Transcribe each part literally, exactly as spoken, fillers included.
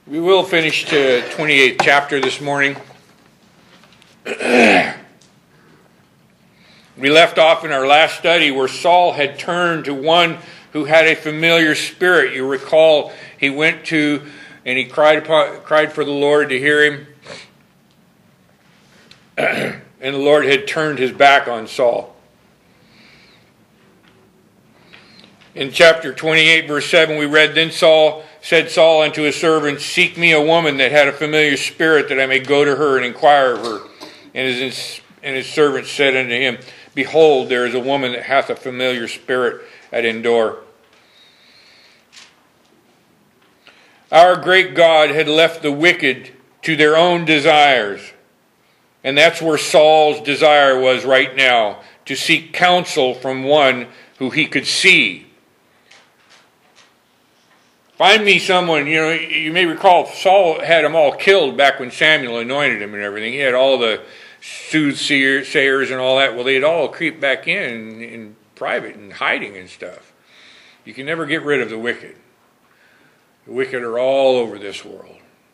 We will finish to twenty-eighth chapter this morning. We left off in our last study where Saul had turned to one who had a familiar spirit. You recall he went to and he cried upon, cried for the Lord to hear him. And the Lord had turned his back on Saul. In chapter twenty-eight, verse seven, we read, Then Saul said Saul unto his servants, Seek me a woman that had a familiar spirit, that I may go to her and inquire of her. And his, and his servants said unto him, Behold, there is a woman that hath a familiar spirit at Endor. Our great God had left the wicked to their own desires. And that's where Saul's desire was right now, to seek counsel from one who he could see. Find me someone, you know, you may recall Saul had them all killed back when Samuel anointed him and everything. He had all the soothsayers and all that. Well, they'd all creep back in in private and hiding and stuff. You can never get rid of the wicked. The wicked are all over this world.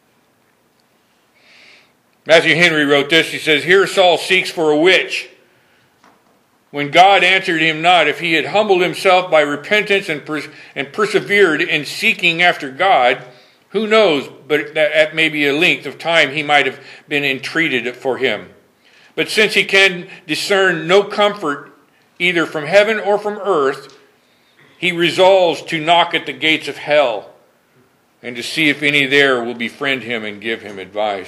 Matthew Henry wrote this. He says, Here Saul seeks for a witch, when God answered him not. If he had humbled himself by repentance and, pers- and persevered in seeking after God, who knows, but that at maybe a length of time he might have been entreated for him. But since he can discern no comfort either from heaven or from earth, he resolves to knock at the gates of hell and to see if any there will befriend him and give him advice.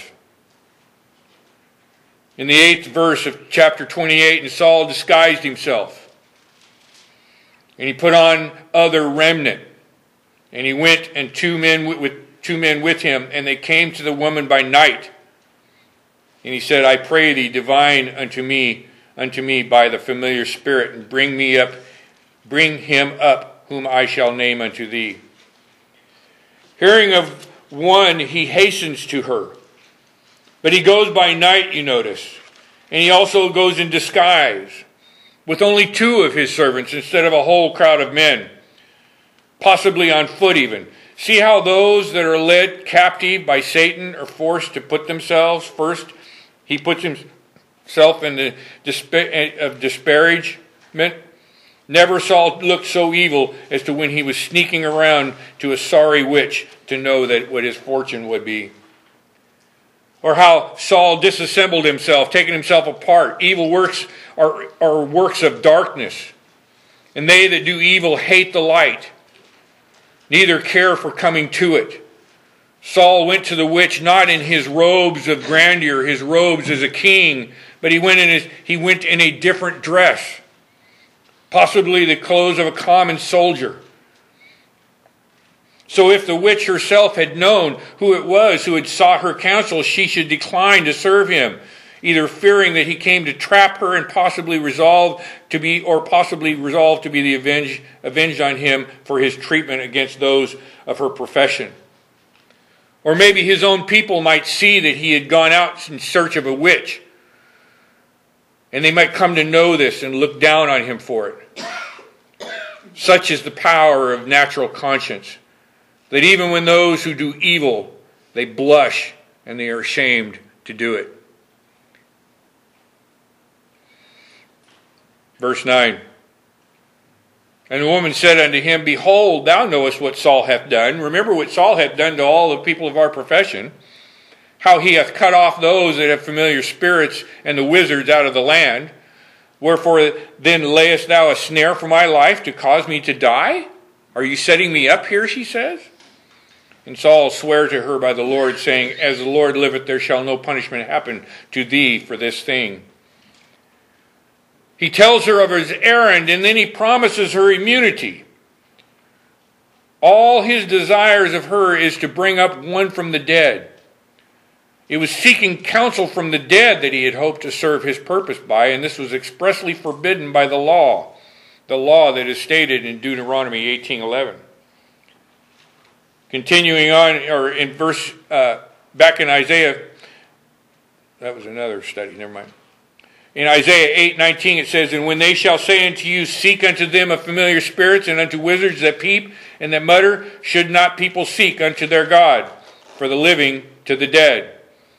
In the eighth verse of chapter twenty-eight, and Saul disguised himself, and he put on other remnant, and he went and two men with, with two men with him, and they came to the woman by night. And he said, I pray thee, divine unto me, unto me by the familiar spirit, and bring me up, bring him up, whom I shall name unto thee. Hearing of one, he hastens to her. But he goes by night, you notice. And he also goes in disguise, with only two of his servants instead of a whole crowd of men, possibly on foot even. See how those that are led captive by Satan are forced to put themselves first. He puts himself in the despa- of disparagement. Never Saul looked so evil as to when he was sneaking around to a sorry witch to know that what his fortune would be. Or how Saul disassembled himself, taking himself apart. Evil works are, are works of darkness. And they that do evil hate the light, neither care for coming to it. Saul went to the witch not in his robes of grandeur, his robes as a king, but he went in his, he went in a different dress, possibly the clothes of a common soldier. So if the witch herself had known who it was who had sought her counsel, she should decline to serve him, either fearing that he came to trap her and possibly resolve to be, or possibly resolve to be the avenged, avenged on him for his treatment against those of her profession. Or maybe his own people might see that he had gone out in search of a witch, and they might come to know this and look down on him for it. Such is the power of natural conscience, that even when those who do evil, they blush and they are ashamed to do it. Verse nine. And the woman said unto him, Behold, thou knowest what Saul hath done. Remember what Saul hath done to all the people of our profession. How he hath cut off those that have familiar spirits and the wizards out of the land. Wherefore then layest thou a snare for my life to cause me to die? Are you setting me up here, she says? And Saul sware to her by the Lord, saying, As the Lord liveth, there shall no punishment happen to thee for this thing. He tells her of his errand, and then he promises her immunity. All his desires of her is to bring up one from the dead. It was seeking counsel from the dead that he had hoped to serve his purpose by, and this was expressly forbidden by the law, the law that is stated in Deuteronomy eighteen eleven. Continuing on, or in verse, uh, back in Isaiah, that was another study, never mind. In Isaiah eight nineteen it says, And when they shall say unto you, Seek unto them of familiar spirits, and unto wizards that peep and that mutter, should not people seek unto their God? for the living to the dead.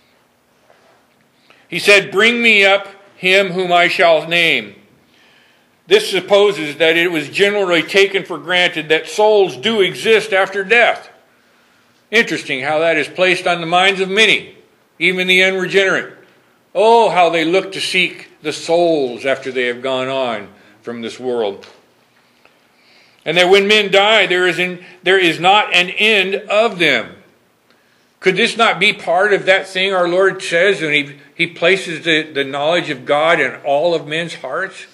He said, bring me up him whom I shall name. This supposes that it was generally taken for granted that souls do exist after death. Interesting how that is placed on the minds of many, even the unregenerate. Oh, how they look to seek the souls after they have gone on from this world. And that when men die, there is, an, there is not an end of them. Could this not be part of that thing our Lord says when he, he places the, the knowledge of God in all of men's hearts?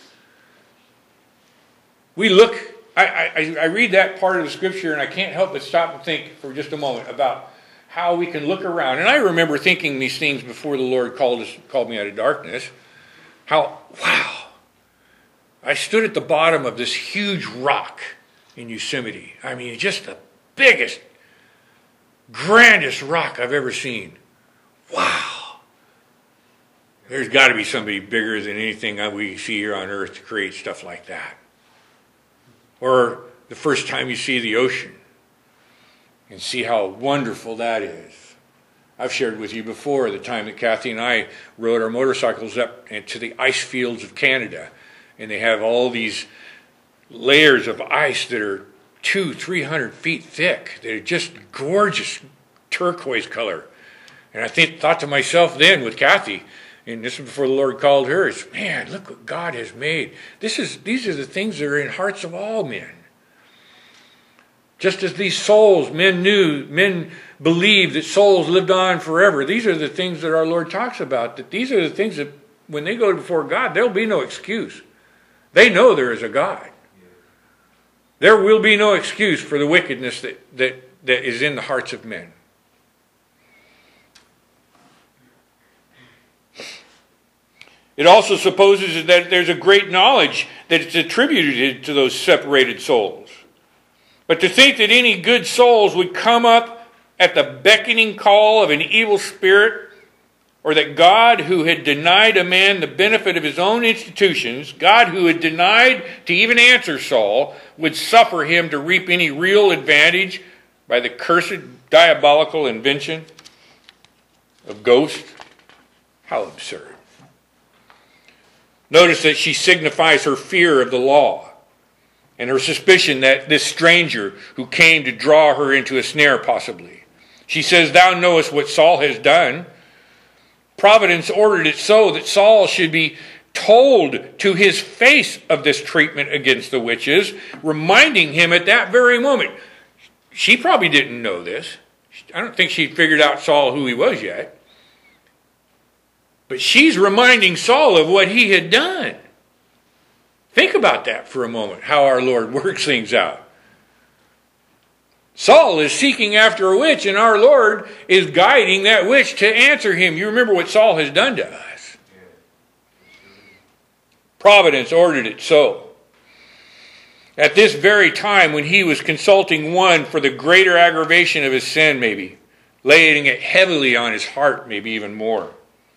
We look, I, I, I read that part of the scripture and I can't help but stop and think for just a moment about how we can look around. And I remember thinking these things before the Lord called us, called me out of darkness. How, wow, I stood at the bottom of this huge rock in Yosemite. I mean, just the biggest, grandest rock I've ever seen. Wow. There's got to be somebody bigger than anything we see here on earth to create stuff like that. Or the first time you see the ocean and see how wonderful that is. I've shared with you before the time that Kathy and I rode our motorcycles up to the ice fields of Canada. And they have all these layers of ice that are two, three hundred feet thick. They're just gorgeous turquoise color. And I think, thought to myself then with Kathy, and this is before the Lord called her, is, man, look what God has made. This is, these are the things that are in hearts of all men. Just as these souls, men knew, men believed that souls lived on forever. These are the things that our Lord talks about. That these are the things that when they go before God, there'll be no excuse. They know there is a God. There will be no excuse for the wickedness that, that, that is in the hearts of men. It also supposes that there's a great knowledge that it's attributed to those separated souls. But to think that any good souls would come up at the beckoning call of an evil spirit, or that God, who had denied a man the benefit of his own institutions, God who had denied to even answer Saul, would suffer him to reap any real advantage by the cursed diabolical invention of ghosts? How absurd. Notice that she signifies her fear of the law and her suspicion that this stranger who came to draw her into a snare possibly. She says, thou knowest what Saul has done. Providence ordered it so that Saul should be told to his face of this treatment against the witches, reminding him at that very moment. She probably didn't know this. I don't think she'd figured out Saul who he was yet. But she's reminding Saul of what he had done. Think about that for a moment, how our Lord works things out. Saul is seeking after a witch, and our Lord is guiding that witch to answer him. You remember what Saul has done to us. Providence ordered it so. At this very time when he was consulting one for the greater aggravation of his sin, maybe, laying it heavily on his heart, maybe even more.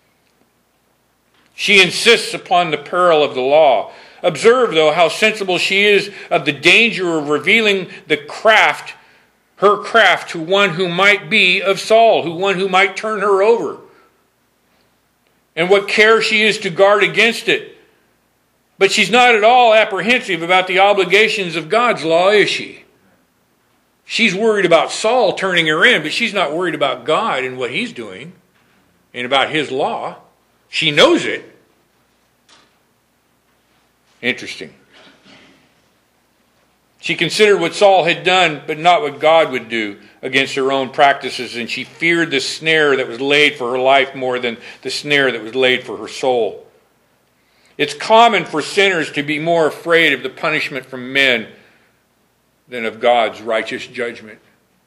She insists upon the peril of the law. Observe, though, how sensible she is of the danger of revealing the craft, her craft, to one who might be of Saul, who one who might turn her over. And what care she is to guard against it. But she's not at all apprehensive about the obligations of God's law, is she? She's worried about Saul turning her in, but she's not worried about God and what he's doing and about his law. She knows it. Interesting. She considered what Saul had done, but not what God would do against her own practices, and she feared the snare that was laid for her life more than the snare that was laid for her soul. It's common for sinners to be more afraid of the punishment from men than of God's righteous judgment.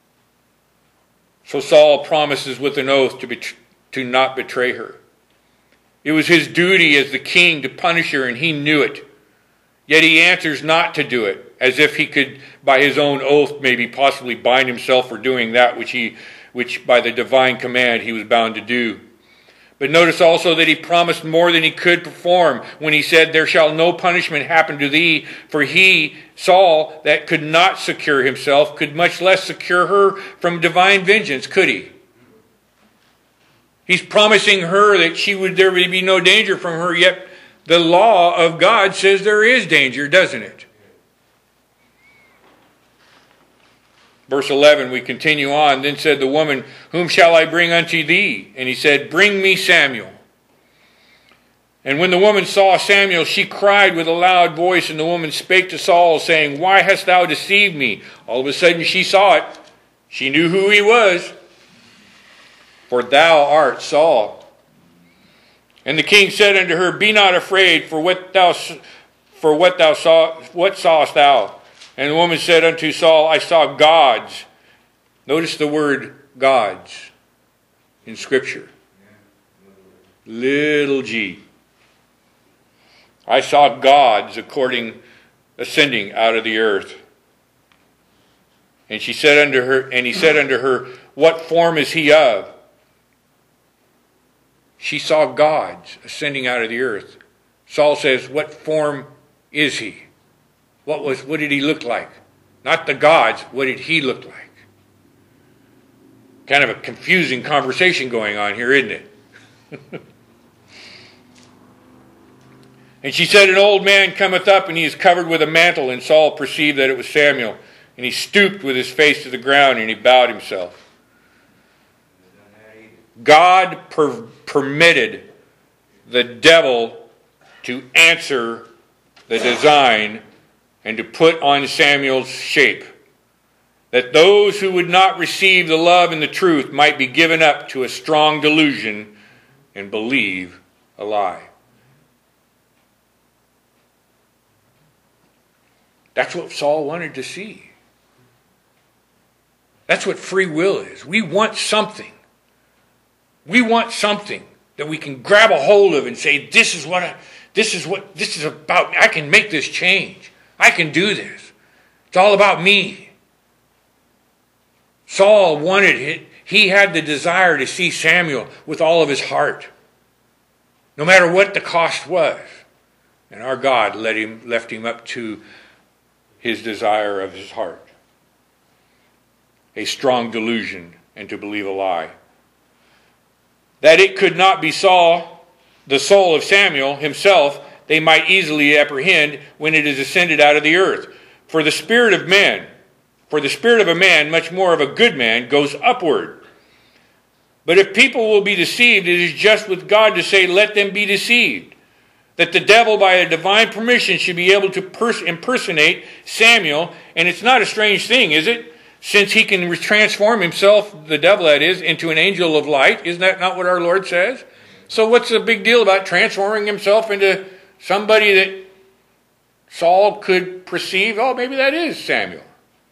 So Saul promises with an oath to, bet- to not betray her. It was his duty as the king to punish her, and he knew it. Yet he answers not to do it, as if he could, by his own oath, maybe possibly bind himself for doing that which he, which by the divine command he was bound to do. But notice also that he promised more than he could perform when he said, there shall no punishment happen to thee, for he, Saul, that could not secure himself, could much less secure her from divine vengeance, could he? He's promising her that she would there would be no danger from her, yet the law of God says there is danger, doesn't it? Verse eleven, we continue on. Then said the woman, whom shall I bring unto thee? And he said, bring me Samuel. And when the woman saw Samuel, she cried with a loud voice, and the woman spake to Saul, saying, why hast thou deceived me? All of a sudden she saw it. She knew who he was. For thou art Saul. And the king said unto her, be not afraid, for what thou for what thou saw what sawest thou? And the woman said unto Saul, I saw gods. Notice the word gods in Scripture. Little g. I saw gods according ascending out of the earth. And she said unto her, and he said unto her, what form is he of? She saw gods ascending out of the earth. Saul says, what form is he? What was what did he look like? Not the gods, what did he look like? Kind of a confusing conversation going on here, isn't it? And she said, an old man cometh up, and he is covered with a mantle. And Saul perceived that it was Samuel. And he stooped with his face to the ground, and he bowed himself. God per- permitted the devil to answer the design and to put on Samuel's shape, that those who would not receive the love and the truth might be given up to a strong delusion and believe a lie. That's what Saul wanted to see. That's what free will is. We want something. We want something that we can grab a hold of and say, this is what I, this is what this is about. I can make this change. I can do this. It's all about me. Saul wanted it. He had the desire to see Samuel with all of his heart, no matter what the cost was. And our God let him, left him up to his desire of his heart. A strong delusion and to believe a lie. That it could not be Saul, the soul of Samuel himself, they might easily apprehend when it is ascended out of the earth. For the spirit of man, for the spirit of a man, much more of a good man, goes upward. But if people will be deceived, it is just with God to say, let them be deceived. That the devil, by a divine permission, should be able to pers- impersonate Samuel. And it's not a strange thing, is it? Since he can transform himself, the devil that is, into an angel of light. Isn't that not what our Lord says? So what's the big deal about transforming himself into somebody that Saul could perceive? Oh, maybe that is Samuel.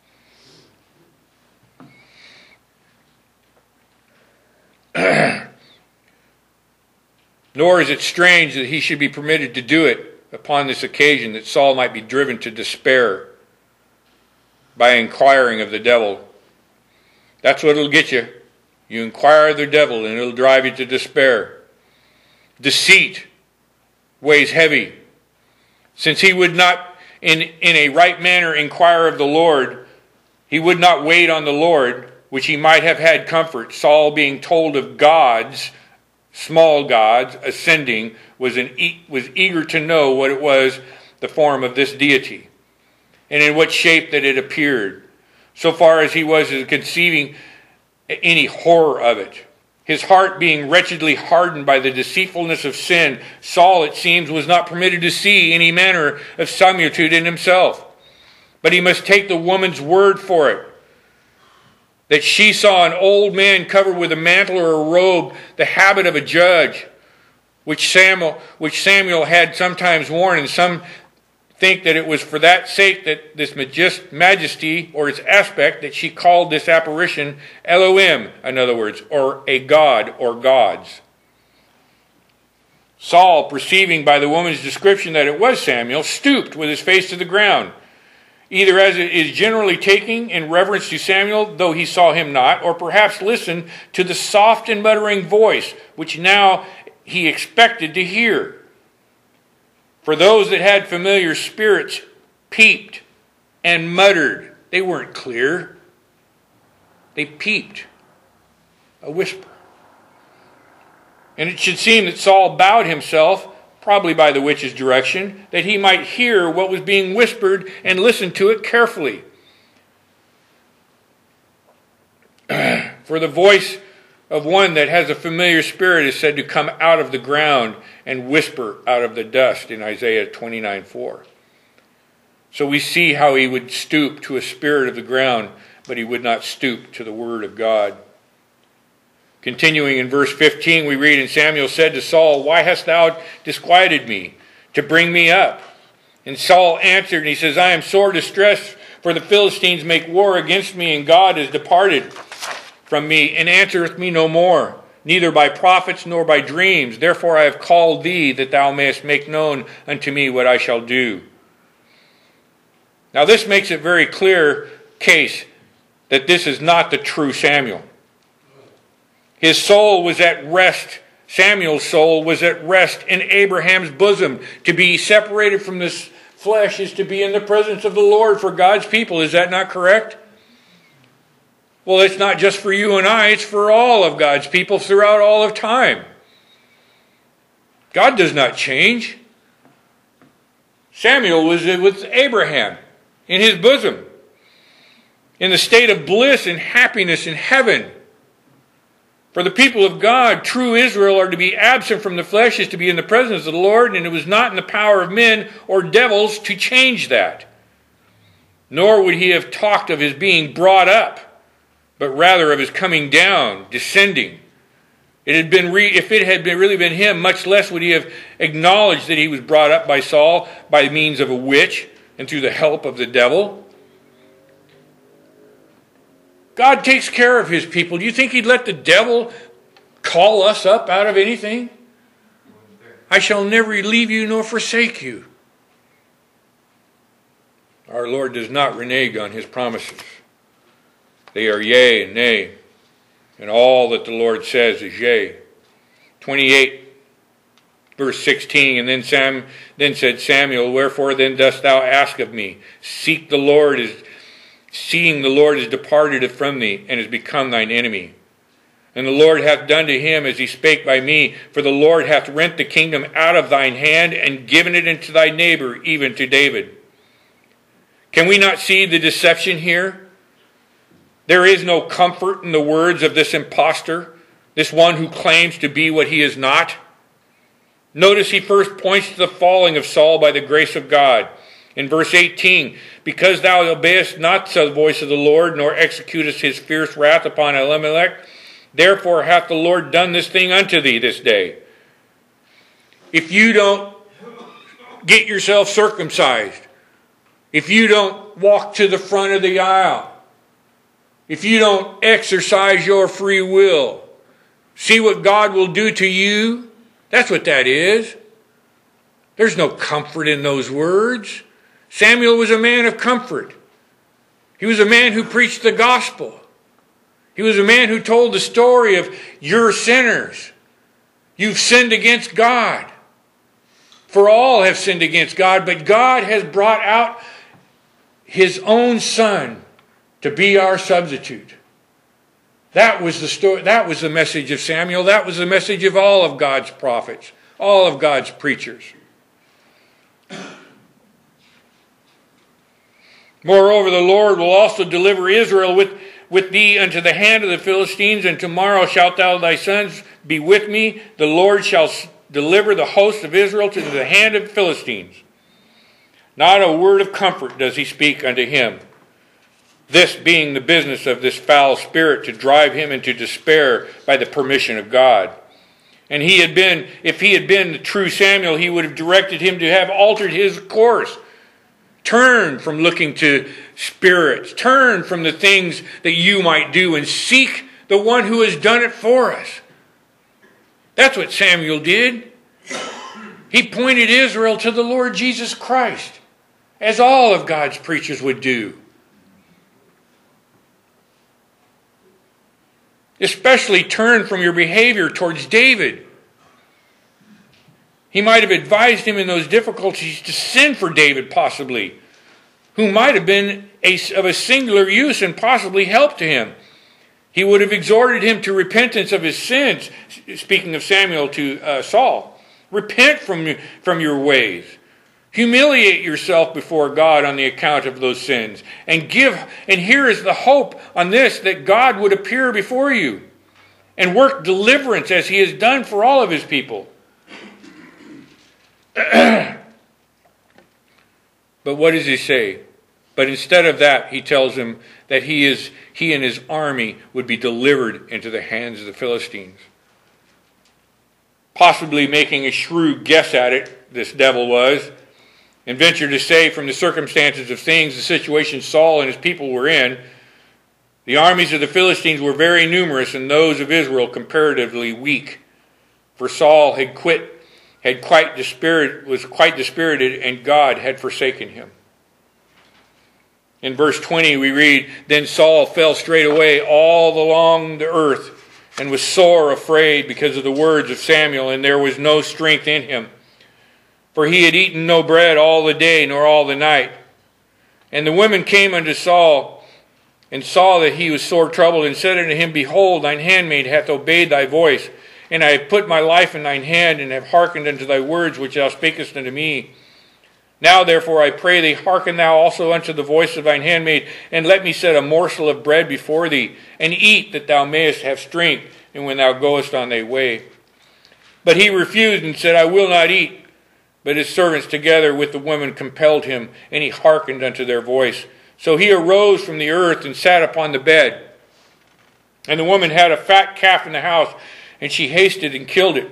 Nor is it strange that he should be permitted to do it upon this occasion, that Saul might be driven to despair by inquiring of the devil. That's what it'll get you. You inquire of the devil and it'll drive you to despair. Deceit weighs heavy. Since he would not in, in a right manner inquire of the Lord, he would not wait on the Lord, which he might have had comfort. Saul, being told of gods, small gods, ascending, was, an, was eager to know what it was, the form of this deity, and in what shape that it appeared, so far as he was conceiving any horror of it. His heart being wretchedly hardened by the deceitfulness of sin, Saul, it seems, was not permitted to see any manner of similitude in himself. But he must take the woman's word for it, that she saw an old man covered with a mantle or a robe, the habit of a judge, which Samuel, which Samuel had sometimes worn, and some think that it was for that sake, that this majesty or its aspect, that she called this apparition Elohim, in other words, or a god or gods. Saul, perceiving by the woman's description that it was Samuel, stooped with his face to the ground, either as it is generally taking in reverence to Samuel, though he saw him not, or perhaps listened to the soft and muttering voice, which now he expected to hear. For those that had familiar spirits peeped and muttered. They weren't clear. They peeped. A whisper. And it should seem that Saul bowed himself, probably by the witch's direction, that he might hear what was being whispered and listen to it carefully. For the voice of one that has a familiar spirit is said to come out of the ground and whisper out of the dust in Isaiah twenty-nine four. So we see how he would stoop to a spirit of the ground, but he would not stoop to the word of God. Continuing in verse fifteen, we read, And Samuel said to Saul, Why hast thou disquieted me to bring me up? And Saul answered, and he says, I am sore distressed, for the Philistines make war against me, and God is departed from me, and answereth me no more, neither by prophets nor by dreams. Therefore I have called thee, that thou mayest make known unto me what I shall do. Now this makes it very clear case that this is not the true Samuel. His soul was at rest. Samuel's soul was at rest in Abraham's bosom. To be separated from this flesh is to be in the presence of the Lord for God's people. Is that not correct? Well, it's not just for you and I, it's for all of God's people throughout all of time. God does not change. Samuel was with Abraham in his bosom, in the state of bliss and happiness in heaven. For the people of God, true Israel, are to be absent from the flesh, is to be in the presence of the Lord, and it was not in the power of men or devils to change that. Nor would he have talked of his being brought up, but rather of his coming down, descending. It had been re- if it had been really been him, much less would he have acknowledged that he was brought up by Saul by means of a witch and through the help of the devil. God takes care of his people. Do you think he'd let the devil call us up out of anything? I shall never leave you nor forsake you. Our Lord does not renege on his promises. They are yea and nay. And all that the Lord says is yea. twenty-eight, verse sixteen, And then Sam then said Samuel, Wherefore then dost thou ask of me? Seek the Lord, is seeing the Lord is departed from thee, and is become thine enemy. And the Lord hath done to him as he spake by me, for the Lord hath rent the kingdom out of thine hand, and given it unto thy neighbor, even to David. Can we not see the deception here? There is no comfort in the words of this impostor, this one who claims to be what he is not. Notice he first points to the falling of Saul by the grace of God. In verse eighteen, Because thou obeyest not the voice of the Lord, nor executest his fierce wrath upon Elimelech, therefore hath the Lord done this thing unto thee this day. If you don't get yourself circumcised, if you don't walk to the front of the aisle, if you don't exercise your free will, see what God will do to you. That's what that is. There's no comfort in those words. Samuel was a man of comfort. He was a man who preached the gospel. He was a man who told the story of you're sinners. You've sinned against God. For all have sinned against God, but God has brought out his own Son to be our substitute. That was the story. That was the message of Samuel. That was the message of all of God's prophets, all of God's preachers. Moreover, the Lord will also deliver Israel with, with thee unto the hand of the Philistines, and tomorrow shalt thou thy sons be with me. The Lord shall deliver the host of Israel to the hand of the Philistines. Not a word of comfort does he speak unto him. This being the business of this foul spirit, to drive him into despair by the permission of God. And he had been, if he had been the true Samuel, he would have directed him to have altered his course. Turn from looking to spirits. Turn from the things that you might do and seek the one who has done it for us. That's what Samuel did. He pointed Israel to the Lord Jesus Christ, as all of God's preachers would do. Especially turn from your behavior towards David. He might have advised him in those difficulties to send for David, possibly, who might have been a, of a singular use and possibly help to him. He He would have exhorted him to repentance of his sins, speaking of Samuel to uh, Saul. Repent from, from your ways. Humiliate yourself before God on the account of those sins. And give, and here is the hope on this, that God would appear before you and work deliverance as he has done for all of his people. But what does he say? But instead of that, he tells him that he is he and his army would be delivered into the hands of the Philistines. Possibly making a shrewd guess at it, this devil was, and ventured to say, from the circumstances of things, the situation Saul and his people were in, the armies of the Philistines were very numerous and those of Israel comparatively weak. For Saul had quit, had quite dispirited, was quite dispirited, and God had forsaken him. In verse twenty we read, Then Saul fell straightway all along the earth, and was sore afraid because of the words of Samuel, and there was no strength in him. For he had eaten no bread all the day, nor all the night. And the women came unto Saul, and saw that he was sore troubled, and said unto him, Behold, thine handmaid hath obeyed thy voice, and I have put my life in thine hand, and have hearkened unto thy words which thou spakest unto me. Now therefore I pray thee, hearken thou also unto the voice of thine handmaid, and let me set a morsel of bread before thee, and eat, that thou mayest have strength, and when thou goest on thy way. But he refused, and said, I will not eat. But his servants together with the women compelled him, and he hearkened unto their voice. So he arose from the earth, and sat upon the bed. And the woman had a fat calf in the house, and she hasted and killed it.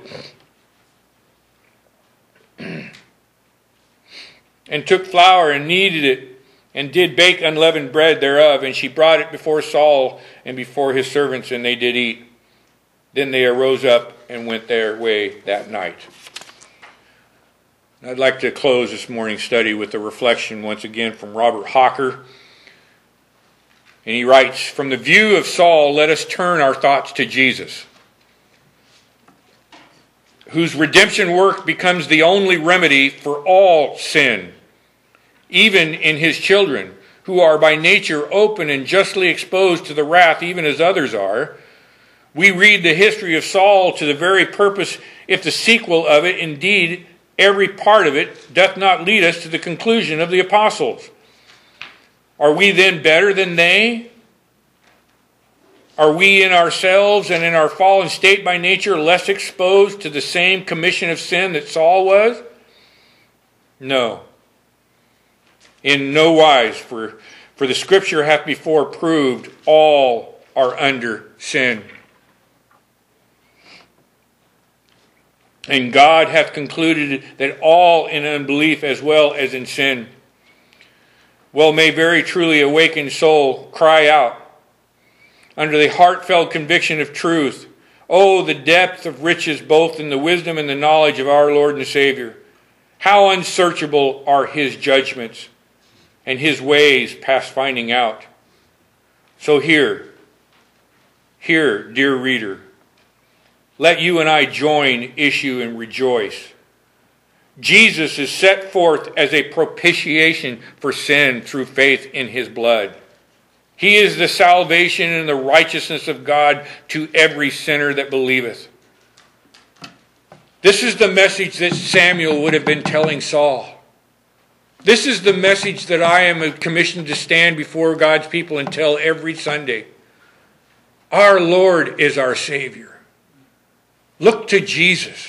And took flour and kneaded it, and did bake unleavened bread thereof. And she brought it before Saul and before his servants, and they did eat. Then they arose up and went their way that night. I'd like to close this morning's study with a reflection once again from Robert Hawker. And he writes, From the view of Saul, let us turn our thoughts to Jesus, whose redemption work becomes the only remedy for all sin, even in his children, who are by nature open and justly exposed to the wrath, even as others are. We read the history of Saul to the very purpose, if the sequel of it, indeed, every part of it, doth not lead us to the conclusion of the apostles. Are we then better than they? Are we in ourselves and in our fallen state by nature less exposed to the same commission of sin that Saul was? No. In no wise, for, for the Scripture hath before proved all are under sin. And God hath concluded that all in unbelief as well as in sin. Well, may very truly awakened soul cry out under the heartfelt conviction of truth. Oh, the depth of riches both in the wisdom and the knowledge of our Lord and Savior. How unsearchable are his judgments and his ways past finding out. So here, here, dear reader, let you and I join issue and rejoice. Jesus is set forth as a propitiation for sin through faith in his blood. He is the salvation and the righteousness of God to every sinner that believeth. This is the message that Samuel would have been telling Saul. This is the message that I am commissioned to stand before God's people and tell every Sunday. Our Lord is our Savior. Look to Jesus.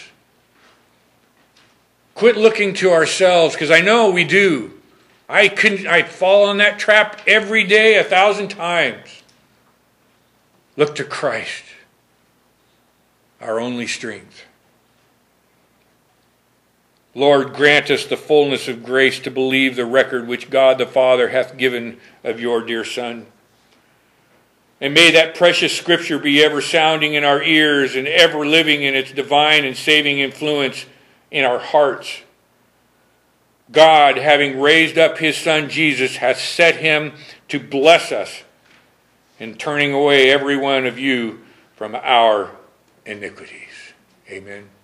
Quit looking to ourselves, because I know we do. I couldn't, I fall on that trap every day a thousand times. Look to Christ, our only strength. Lord, grant us the fullness of grace to believe the record which God the Father hath given of your dear Son. And may that precious Scripture be ever sounding in our ears and ever living in its divine and saving influence in our hearts. God, having raised up his Son Jesus, hath set him to bless us in turning away every one of you from our iniquities. Amen.